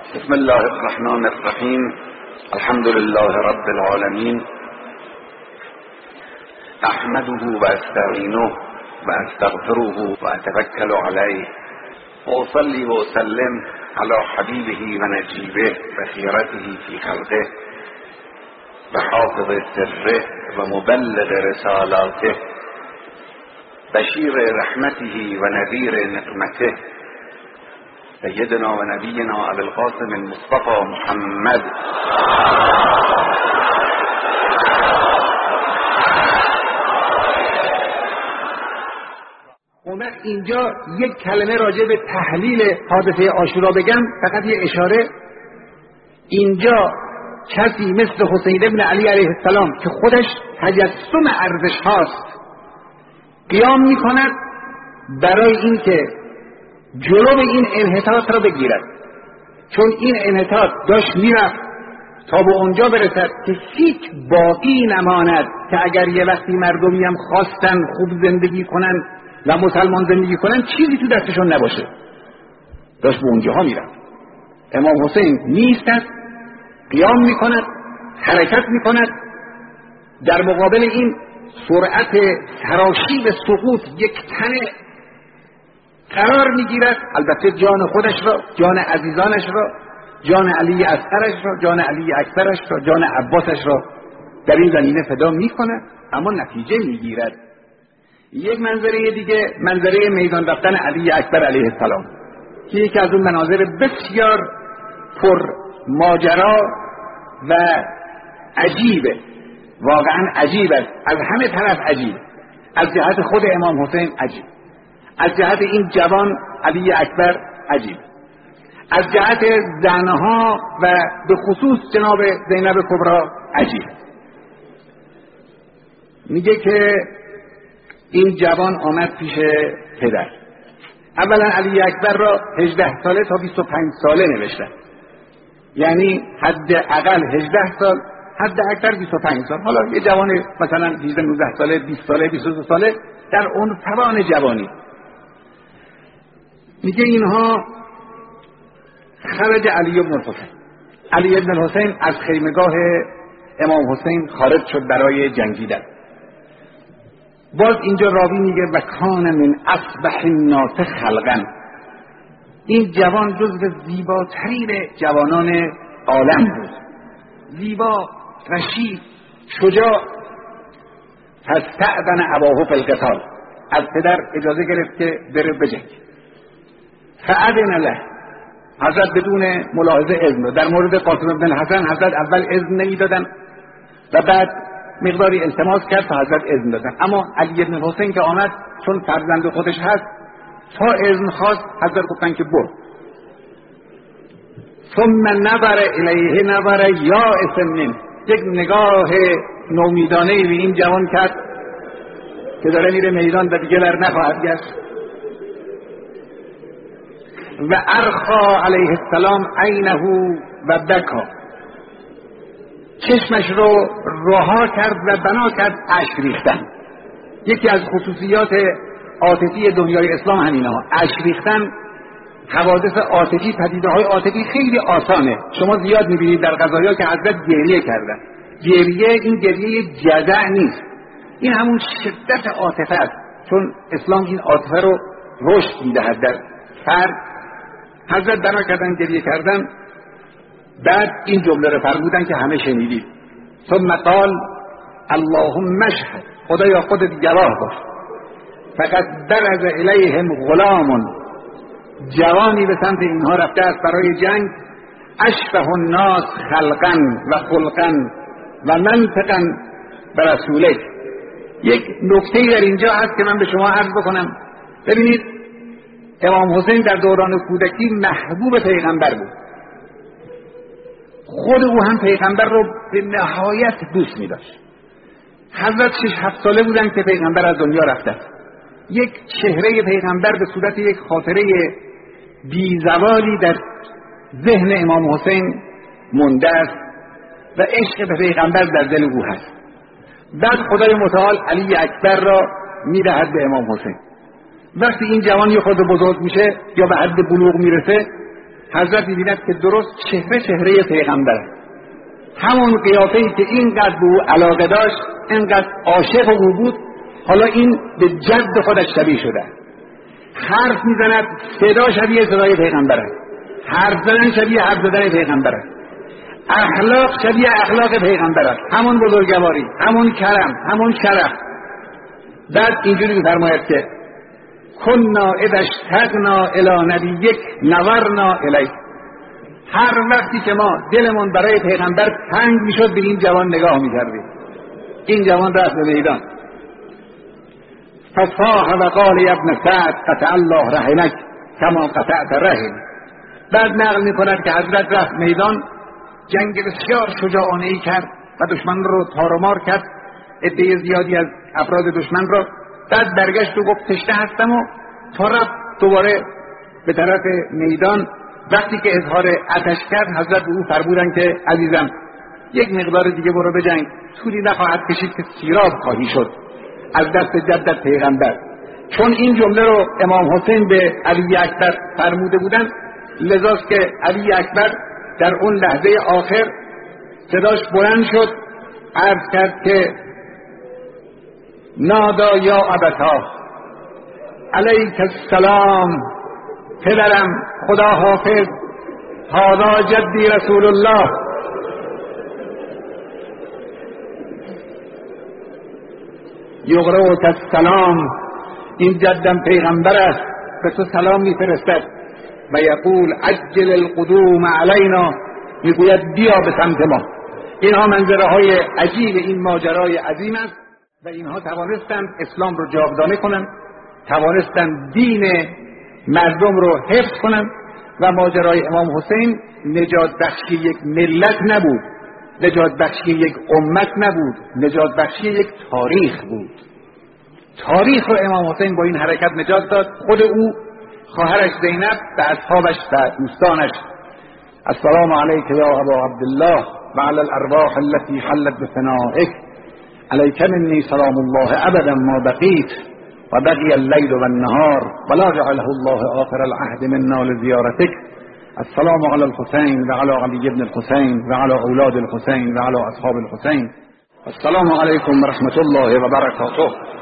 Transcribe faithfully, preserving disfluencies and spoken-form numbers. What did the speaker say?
بسم الله الرحمن الرحیم. الحمد لله رب العالمین. احمده و استعینه و استغفره و اتوکل علیه و اصلی و اسلم علی حبیبه و نجیبه و خیرته فی خلقه و حافظ سره و مبلغ رسالاته بشیر رحمته و نذیر نقمته سیدنا و نبینا ابی القاسم المصطفى محمد اومد اینجا یک کلمه راجع به تحلیل حادثه عاشورا بگم، فقط یه اشاره. اینجا کسی مثل حسین ابن علی علیه السلام که خودش تجسم ارزش هاست قیام میکند برای اینکه جلو این انحطاط را بگیرد، چون این انحطاط داشت میرفت تا به اونجا برسد که هیچ باقی نماند که اگر یه وقتی مردمی هم خواستن خوب زندگی کنن و مسلمان زندگی کنن چیزی تو دستشون نباشه. داشت به اونجاها میرفت. امام حسین میایستد، قیام میکند، حرکت میکند، در مقابل این سرعت سراشیب سقوط یک تنه قرار میگیرد. البته جان خودش را، جان عزیزانش را، جان علی اصغرش را، جان علی اکبرش را، جان عباسش را در این زمینه فدا میکند، اما نتیجه میگیرد. یک منظره دیگه، منظره میدان رفتن علی اکبر علیه السلام که یکی از اون مناظر بسیار پر ماجرا و عجیبه، واقعا عجیب است، از همه طرف عجیب، از جهت خود امام حسین عجیب، از جهت این جوان علی اکبر عجیب، از جهت زنها و به خصوص جناب زینب کبرا عجیب. میگه که این جوان آمد پیش پدر. اولا علی اکبر را هجده ساله تا بیست و پنج ساله نوشتن، یعنی حد اقل هجده سال، حد اکثر بیست و پنج سال. حالا یه جوان مثلا هجده نوزده ساله، بیست ساله، بیست و دو ساله در اون توان جوانی. میگه اینها خرج علی بن الحسین. علی بن الحسین از خیمگاه امام حسین خارج شد برای جنگیدن. باز اینجا راوی میگه و کان من اصبح الناس خلقا. این جوان جزو زیباترین جوانان عالم بود، زیبا، رشید، شجاع. فاستأذن اباه فی القتال. از پدر اجازه گرفت که بره بجنگ. فأذن له. حضرت بدون ملاحظه اذن داد. در مورد قاسم بن الحسن حضرت اول اذن نمیدادن و بعد مقداری التماس کرد تا حضرت اذن دادن، اما علی بن الحسین که آمد چون فرزند خودش هست تا اذن خواست حضرت گفتن که برو. ثم نظر الیه نظر یائس منه. یک نگاه نومیدانه به این جوان کرد که داره میره میدان و دیگه بر نخواهد گشت. و ارخا علیه السلام عینه و بکا. چشمش رو رها کرد و بنا کرد اشک ریختن. یکی از خصوصیات عاطفی دنیای اسلام همینه ها، اشک ریختن. حوادث عاطفی، پدیده های عاطفی خیلی آسانه. شما زیاد میبینید در غزایا که حضرت گریه کردن. گریه این گریه جزع نیست، این همون شدت عاطفه است، چون اسلام این عاطفه رو رشد میدهد در فرد. حضرت بنا کردن گریه کردن. بعد این جمله رو فرمودن که همه شنیدید. ثم قال اللهم اشهد. خدایا خودت گواه باش. فقط برز الیهم غلام. جوانی به سمت اینها رفته است برای جنگ. اشبه الناس خلقا و خلقا و منطقا برسولک. یک نکته در اینجا هست که من به شما عرض بکنم. ببینید امام حسین در دوران کودکی محبوب پیغمبر بود. خود او هم پیغمبر رو به نهایت دوست می داشت. حضرت شش هفت ساله بودن که پیغمبر از دنیا رفته. یک چهره پیغمبر به صورت یک خاطره بیزوالی در ذهن امام حسین مونده است و عشق به پیغمبر در دل او هست. بعد خدای متعال علی اکبر را می دهد به امام حسین. وقتی این جوان یه خود بزرگ میشه یا به حد بلوغ میرسه حضرت می‌بیند که درست چهره چهره پیغمبر است. همون قیافه‌ای که اینقدر به او علاقه داشت، اینقدر عاشق او بود، حالا این به جد خودش شبیه شده. حرف میزند، صدا شبیه صدای پیغمبر است. حرف زدن شبیه حرف زدن پیغمبر است. اخلاق شبیه اخلاق پیغمبر است. همون بزرگواری، همون کرم، همون شرف. بعد اینجوری می‌فرماید که کنا اذا اشتقنا الی نبیک نظرنا الیک. هر وقتی که ما دلمون برای پیغمبر تنگ میشد به این جوان نگاه میکردیم. این جوان رفت به میدان. فصاح و قال ای ابن سعد قطع الله رحمک کما قطعت رحم. بعد نقل میکند که حضرت رفت میدان، جنگ بسیار شجاعانه ای کرد و دشمن رو تار و مار کرد، عده زیادی از افراد دشمن رو. بعد برگشت و گفت تشنه هستم و تا رفت دوباره به طرف میدان. وقتی که اظهار آتش کرد، حضرت به او فرمودند که عزیزم یک مقدار دیگه برو بجنگ، طولی نخواهد کشید که سیراب خواهی شد از دست جدت پیغمبر. چون این جمله رو امام حسین به علی اکبر فرموده بودند، لذاست که علی اکبر در اون لحظه آخر صداش بلند شد، عرض کرد که نادا یا ابتا علیک السلام، پدرم خدا حافظ، هذا جدی رسول الله. یقرؤک السلام، این جدم پیغمبر است، به تو سلام میفرستد. و یقول عجل القدوم علینا، میگوید بیا به سمت ما. اینها منظره های عجیب این ماجرای عظیم است و اینها توانستند اسلام رو جاودانه کنند، توانستند دین مردم رو حفظ کنند. و ماجرای امام حسین نجات بخشی یک ملت نبود، نجات بخشی یک امت نبود، نجات بخشی یک تاریخ بود. تاریخ رو امام حسین با این حرکت نجات داد. خود او، خواهرش زینب و اصحابش و دوستانش. السلام علیک یا ابا عبدالله و علی الارواح التي حلت بفنائک، علیک منی سلام الله ابدا ما بقیت و بقی اللیل و النهار ولا جعله الله آخر العهد منا لزیارتک. السلام علی الحسین و علی علی ابن الحسین و علی اولاد الحسین و علی اصحاب الحسین. السلام علیکم و رحمت الله و برکاته.